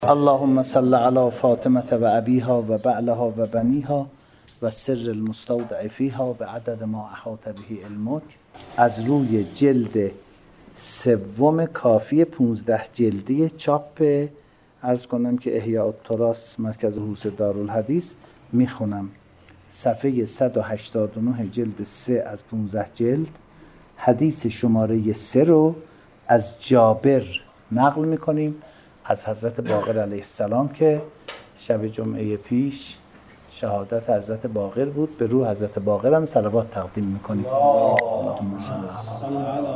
اللهم صل علی فاطمه و ابیها و بعلها و بنیها و سر المستودع فیها به عدد ما احاط به علمک. از روی جلد سوم کافی 15 جلدی چاپ عرض کنم که احیاء التراث مرکز هوس دارالحدیث میخونم. صفحه 189 جلد 3 از 15 جلد. حدیث شماره 3 رو از جابر نقل میکنیم از حضرت باقر علیه السلام که شب جمعه پیش شهادت حضرت باقر بود. به روح حضرت باقر هم صلوات تقدیم میکنیم. اللهم صل علی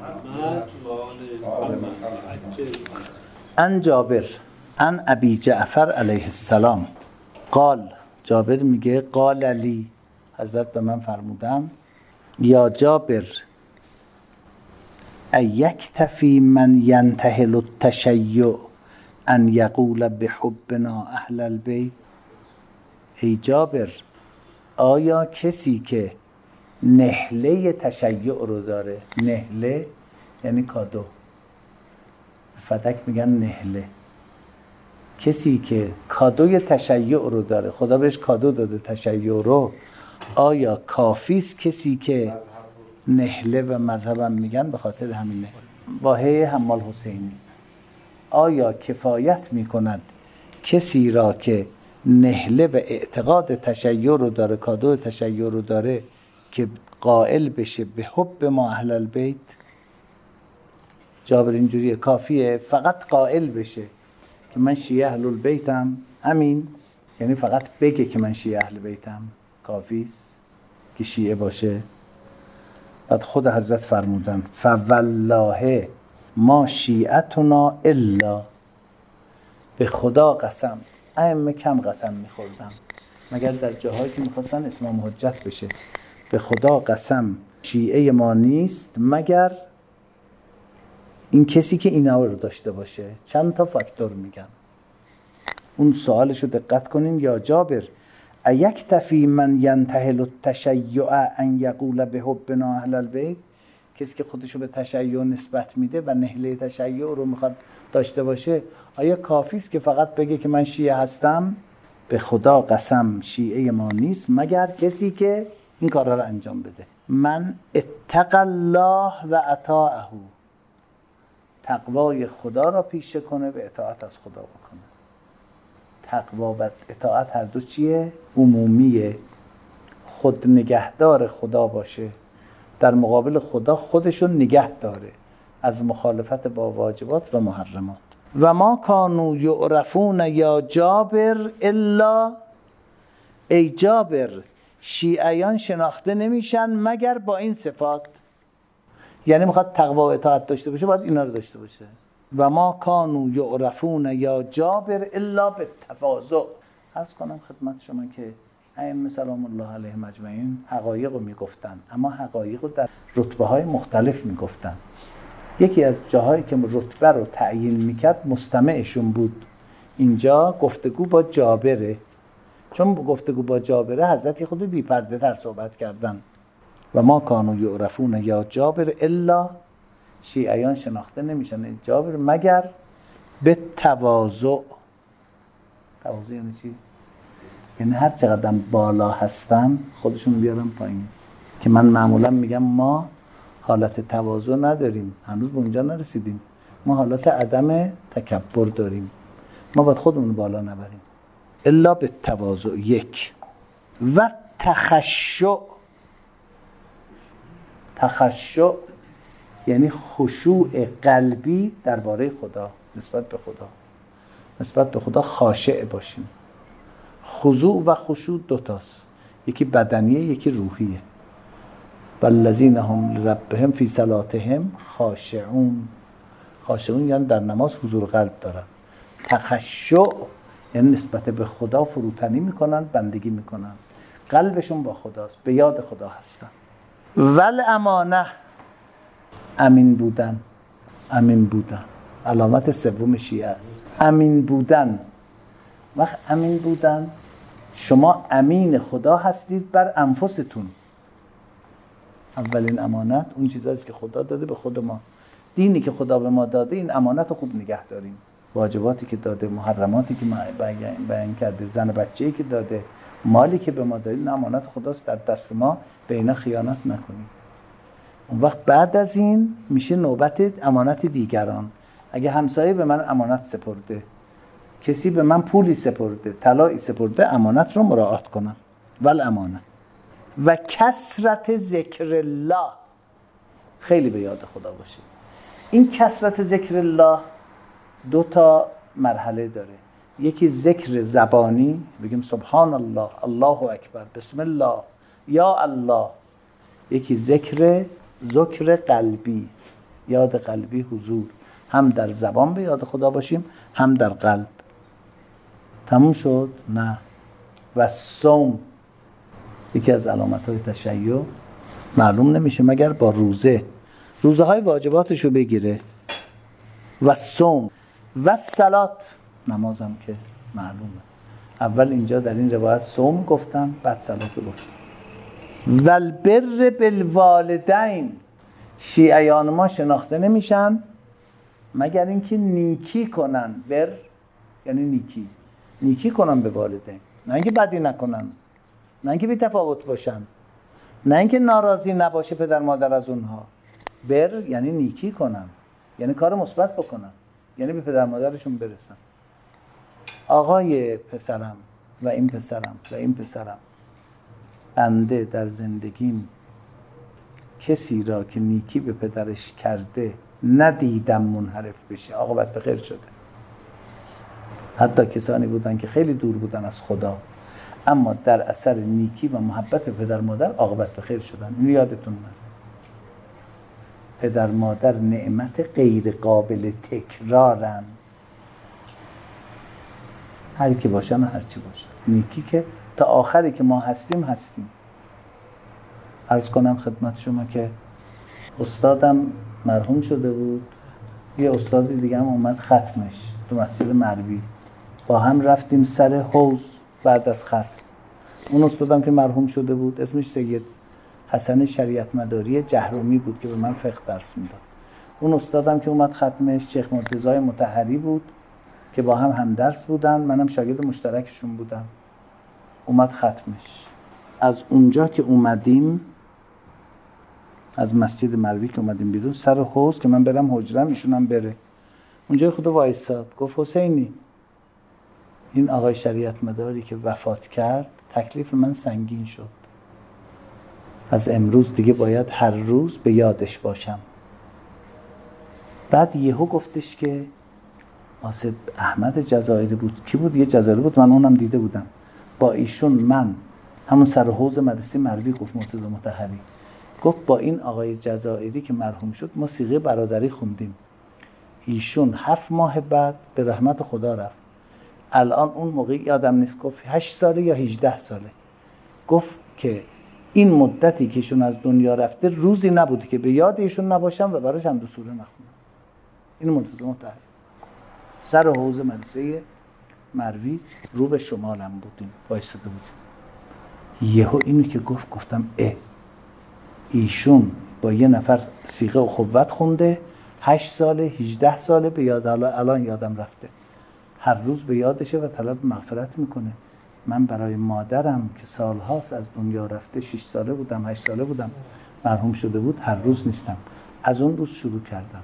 ان جابر ان ابی جعفر علیه السلام قال، جابر میگه قال علی، حضرت به من فرمودن یا جابر ایکتفی من ینتهل التشیع ان یقول بحبنا اهل البیت. ای جابر، آیا کسی که نهله تشیع رو داره، نهله یعنی کادو، فدک میگن نهله، کسی که کادوی تشیع رو داره، خدا بهش کادو داده تشیع رو، آیا کافیست کسی که نهله و مذهبم میگن به خاطر همینه واهی حمال حسینی، آیا کفایت میکند کسی را که نهله و اعتقاد تشیع رو داره، کادو تشیع رو داره، که قائل بشه به حب ما اهل البیت؟ جابر اینجوریه، کافیه فقط قائل بشه که من شیعه اهل البیتم، همین، یعنی فقط بگه که من شیعه اهل بیتم کافیست که شیعه باشه؟ بعد خود حضرت فرمودن فوالله ما شیعتنا الا، به خدا قسم، ائمه کم قسم میخوردم مگر در جاهایی که میخواستن اتمام حجت بشه، به خدا قسم شیعه ما نیست مگر این کسی که اینا رو داشته باشه. چند تا فاکتور میگم، اون سوالشو دقت کنین. یا جابر ایکتفی من ینتهل التشیع ان یقول بحبنا اهل البیت، کسی که خودشو به تشیع نسبت میده و نهله تشیع رو میخواد داشته باشه، آیا کافیست که فقط بگه که من شیعه هستم؟ به خدا قسم شیعه ما نیست مگر کسی که این کارا رو انجام بده. من اتق الله و اطاعه، تقوای خدا را پیشه کنه و اطاعت از خدا بکنه. تقوا و اطاعت هر دو چیه؟ عمومیه. خود نگهدار خدا باشه، در مقابل خدا خودشو نگه داره از مخالفت با واجبات و محرمات. و ما کانوا یعرفون یا جابر الا، ای جابر شیعیان شناخته نمیشن مگر با این صفات، یعنی میخواد تقوا و اطاعت داشته باشه باید اینا رو داشته باشه. و ما کانوا یعرفون یا جابر الا بالتواضع. عرض کنم خدمت شما که ائمه سلام الله علیهم اجمعین حقایق رو میگفتن، اما حقایق رو در رتبه های مختلف میگفتن. یکی از جاهایی که رتبه رو تعیین میکرد مستمعشون بود. اینجا گفتگو با جابره، چون گفتگو با جابره حضرت خود بی پرده تر صحبت کردن. و ما کانوا یعرفون یا جابر الا، شیعیان شناخته نمیشن جابر مگر به تواضع. تواضع یعنی چی؟ یعنی هر چقدر بالا هستن خودشون بیارن پایین. که من معمولا میگم ما حالت تواضع نداریم، هنوز به اونجا نرسیدیم. ما حالت عدم تکبر داریم، ما باید خودمون بالا نبریم. الا به تواضع. یک و تخشع. تخشع یعنی خشوع قلبی درباره خدا، نسبت به خدا، نسبت به خدا خاشع باشیم. خضوع و خشوع دوتاست، یکی بدنیه یکی روحیه. والذین هم لربهم فی صلاتهم خاشعون. خاشعون یعنی در نماز حضور قلب دارن. تخشع یعنی نسبت به خدا فروتنی میکنن، بندگی میکنن، قلبشون با خداست، به یاد خدا هستن. والامانه، امین بودن. امین بودن علامت سوم شیعه است. امین بودن. وقت امین بودن، شما امین خدا هستید بر انفستون. اولین امانت اون چیزاییست که خدا داده به خود ما. دینی که خدا به ما داده، این امانت رو خوب نگه داریم. واجباتی که داده، محرماتی که بیان کرده، زن بچه‌ای که داده، مالی که به ما داده، این امانت خداست در دست ما، به اینا خیانت نکنیم. اون وقت بعد از این میشه نوبت امانت دیگران. اگه همسایه به من امانت سپرده، کسی به من پولی سپرده، طلایی سپرده، امانت رو مراعات کنم. والامانه و کثرت ذکر الله، خیلی به یاد خدا باشه. این کثرت ذکر الله 2 تا مرحله داره. یکی ذکر زبانی، بگیم سبحان الله، الله اکبر، بسم الله، یا الله. یکی ذکر قلبی، یاد قلبی، حضور، هم در زبان به یاد خدا باشیم، هم در قلب. تموم شد؟ نه. و صوم، یکی از علامت‌های تشیع، معلوم نمیشه مگر با روزه های واجباتشو بگیره. و صوم و صلات، نمازم که معلومه. اول اینجا در این روایت صوم گفتم، بعد صلات گفتم. و البر بالوالدین، شیعیان ما شناخته نمیشن مگر اینکه نیکی کنن. بر یعنی نیکی کنن به والدین، نه اینکه بدی نکنن، نه اینکه بی تفاوت باشن، نه اینکه ناراضی نباشه پدر مادر از اونها. بر یعنی نیکی کنن، یعنی کار مثبت بکنن، یعنی به پدر مادرشون برسن. آقای پسرم و این پسرم، بنده در زندگیم کسی را که نیکی به پدرش کرده ندیدم منحرف بشه، عاقبت به خیر شده. حتی کسانی بودن که خیلی دور بودن از خدا، اما در اثر نیکی و محبت پدر مادر عاقبت به خیر شدن. اینو یادتون نره. پدر مادر نعمت غیر قابل تکرارن، هر کی باشن و هر چی باشن. نیکی که تا آخری که ما هستیم. عرض کنم خدمت شما که استادم مرحوم شده بود، یه استاد دیگه هم اومد ختمش تو مسجد مروی، با هم رفتیم سر حوض بعد از ختم. اون استادم که مرحوم شده بود اسمش سید حسن شریعت مداری جهرومی بود که به من فقه درس میداد. اون استادم که اومد ختمش شیخ مرتضی مطهری بود که با هم درس بودن، منم شاگرد مشترکشون بودم. اومد ختمش. از اونجا که اومدیم، از مسجد مروی که اومدیم بیرون، سر حوض که من برم حجرم ایشون هم بره، اونجا خدا وایستاد گفت حسینی، این آقای شریعت مداری که وفات کرد تکلیف من سنگین شد، از امروز دیگه باید هر روز به یادش باشم. بعد یهو گفتش که آصف احمد جزائری بود، کی بود؟ یه جزائری بود، من اونم دیده بودم. با ایشون من همون سر حوض مدرسه مروی، گفت مرتضی مطهری، گفت با این آقای جزائری که مرحوم شد ما صیغه برادری خوندیم. ایشون 7 ماه بعد به رحمت خدا رفت. الان اون موقع یادم نیست، گفت 8 ساله یا 18 ساله. گفت که این مدتی که ایشون از دنیا رفته روزی نبوده که به یاد ایشون نباشم و براش هم 2 سوره نخونم. این مرتضی مطهری. سر حوض مدرسه مروی رو به شمالم بودیم، وایساده بودیم. یهو اینو که گفتم ایشون با یه نفر صیغه اخوت خونده، 8 ساله 18 ساله به یاد، الان یادم رفته، هر روز به یادشه و طلب مغفرت میکنه. من برای مادرم که سالهاست از دنیا رفته، 6 ساله بودم 8 ساله بودم مرحوم شده بود، هر روز نیستم. از اون روز شروع کردم،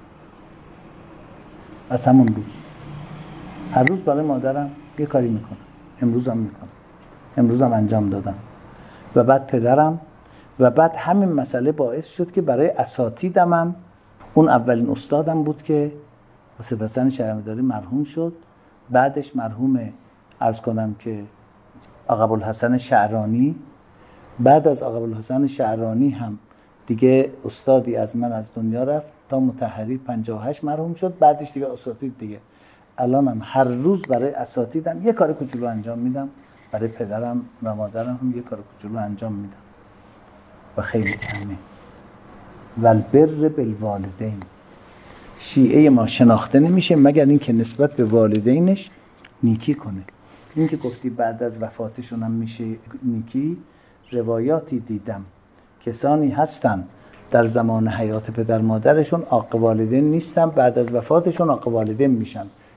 از همون روز هر روز برای مادرم یه کاری میکنم. امروزم انجام دادم. و بعد پدرم، و بعد همین مسئله باعث شد که برای اساتیدم، اون اولین استادم بود که آصف حسن شریعت مداری مرحوم شد، بعدش مرحوم عرض کنم که آقا ابوالحسن شعرانی، بعد از آقا ابوالحسن شعرانی هم دیگه استادی از من از دنیا رفت تا مطهری 58 مرحوم شد، بعدش دیگه اساتید دیگه. الانم هر روز برای اساتیدم یه کار کوچولو انجام میدم، برای پدرم و مادرم هم یه کار کوچولو انجام میدم و خیلی کمه. والبر بالوالدین، شیعه ما شناخته نمیشه مگر این که نسبت به والدینش نیکی کنه. این که گفتی بعد از وفاتشون هم میشه نیکی، روایاتی دیدم کسانی هستن در زمان حیات پدر مادرشون عاق والدین نیستن، بعد از وفاتشون عاق والدین میشن.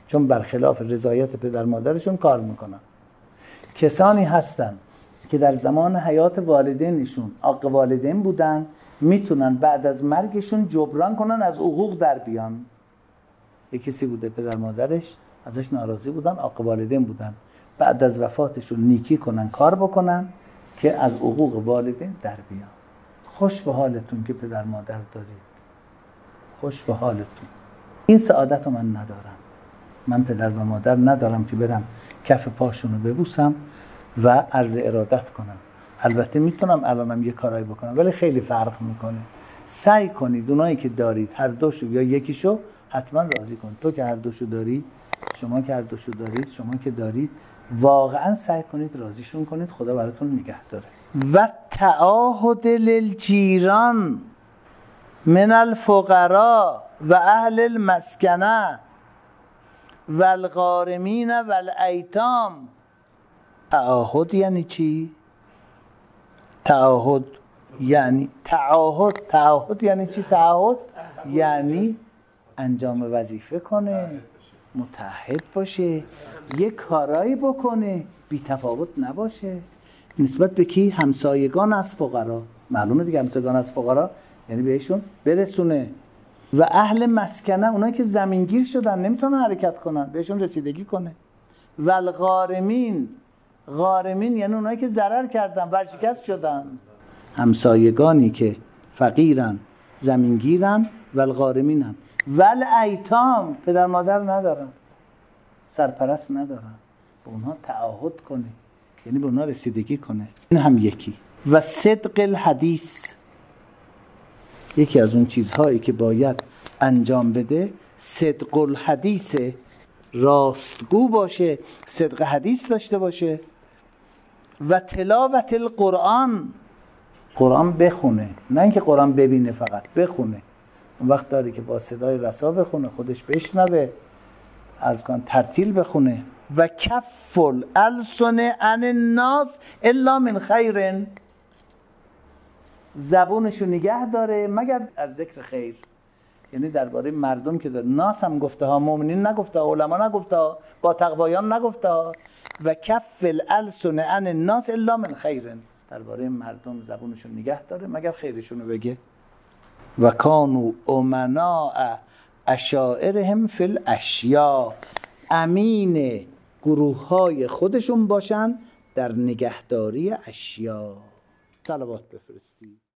چون برخلاف رضایت پدر مادرشون کار میکنن. کسانی هستن که در زمان حیات والدینشون عاق والدین بودن، میتونن بعد از مرگشون جبران کنن، از حقوق در بیان. یک کسی بوده پدر مادرش ازش ناراضی بودن، عاق والدین بودن، بعد از وفاتشون نیکی کنن، کار بکنن که از حقوق والدین در بیان. خوش به حالتون که پدر مادر دارید، خوش به حالتون. این سعادت رو من ندارم. من پدر و مادر ندارم که برم کف پاشونو ببوسم و عرض ارادت کنم. البته میتونم الانم یه کارایی بکنم، ولی خیلی فرق میکنه. سعی کنید اونایی که دارید هر دوشو یا یکیشو حتما راضی کنید. تو که هر دوشو داری، شما که هر دوشو دارید، شما که دارید، واقعا سعی کنید راضیشون کنید. خدا براتون نگه داره. و تعاهد للجیران من الفقراء و اهل المسکنه و الغارمین و الایتام. تعاهد یعنی چی؟ تعاهد یعنی تعاهد یعنی چی؟ تعاهد یعنی انجام وظیفه کنه، متعهد باشه، یه کارایی بکنه، بی تفاوت نباشه. نسبت به کی؟ همسایگان از فقرا. معلومه دیگه همسایگان از فقرا یعنی بهشون برسونه. و اهل مسکنه، اونایی که زمینگیر شدن نمیتونن حرکت کنن، بهشون رسیدگی کنه. و الغارمین، غارمین یعنی اونایی که ضرر کردن، ورشکست شدن. همسایگانی که فقیرن، زمینگیرن، و الغارمینن. و الایتام، پدر مادر ندارن، سرپرست ندارن، به اونها تعاهد کنه، یعنی به اونها رسیدگی کنه. این هم یکی. و صدق الحدیث، یکی از اون چیزهایی که باید انجام بده صدق الحدیث، راستگو باشه، صدق حدیث داشته باشه. و تلاوت القرآن، قرآن بخونه، نه اینکه قرآن ببینه، فقط بخونه. اون وقت داره که با صدای رسا بخونه، خودش بشنوه، عرض کن ترتیل بخونه. و کف الالسن عن الناس الا من خیر، زبونشو نگه داره مگر از ذکر خیر. یعنی درباره مردم که داره، ناس هم گفته ها، مؤمنین نگفته ها، علما نگفته ها، با تقوایان نگفته ها. و کف الالسن عن الناس الا من خیر، درباره مردم زبونشو نگه داره مگر خیرشونو بگه. و کانوا امناء اشائرهم فی الاشیاء، امین گروه های خودشون باشن در نگهداری اشیا. صلوات بفرستید.